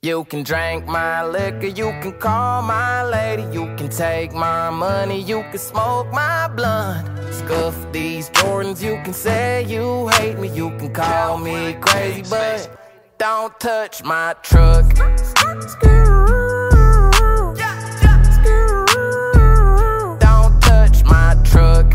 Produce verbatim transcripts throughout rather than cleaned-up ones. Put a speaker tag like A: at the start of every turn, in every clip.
A: You can drink my liquor, you can call my lady, you can take my money, you can smoke my blunt. Scuff these Jordans, you can say you hate me, you can call me crazy, but don't touch my truck. Don't touch my truck.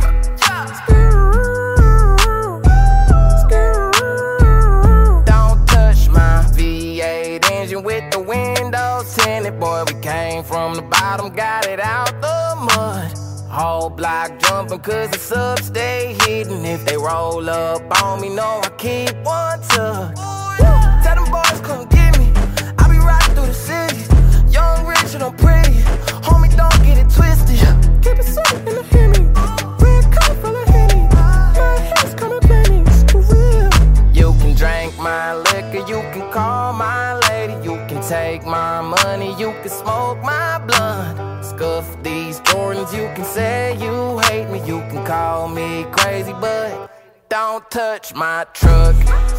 A: Don't touch my V eight engine with the windows tinted. Boy, we came from the bottom, got it out the mud. Whole block jumping cause the subs stay hidden. If they roll up on me, know I keep one tucked. Tell them boys come get me, I be riding through the city. Young, rich, and I'm pretty, homie, don't get it twisted. Keep it sweet in the Hemi, red cup full of Henny. My head's coming plenty, for real. You can drink my liquor, you can call my lady, you can take my money, you can smoke my blunt. Scuff these Jordans, you can say you hate me, you can call me crazy, but don't touch my truck.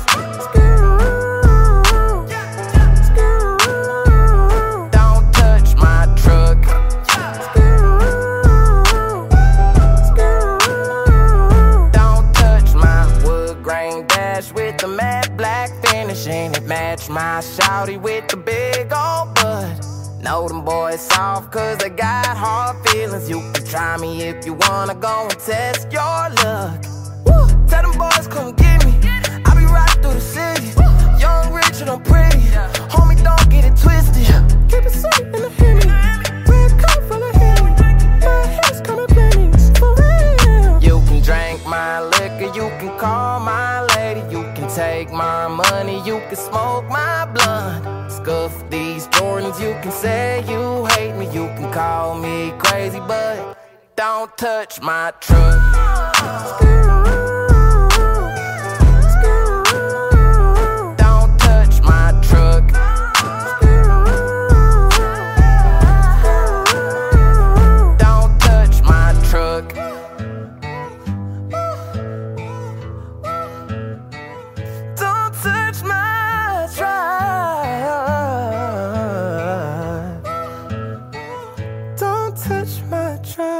A: Don't touch my truck. Don't touch my wood grain dash with the matte black finish, and it match my shawty with the big old butt. Know them boys soft cause they got hard feelings. You can try me if you wanna go and test your luck. Woo! Tell them boys come get me, I be riding through the city. Young, rich, and I'm pretty, homie, don't get it twisted. Keep it sweet in the Hemi, red cup full of Henny. My head's coming plenty, for real. You can drink my liquor, you can call my lady, you can take my money, you can smoke my blunt. Scuff these Jordans, you can say you hate me, you can call me crazy, but don't touch my truck. Don't touch my truck. Don't touch my truck. Don't touch my truck. Don't touch my truck.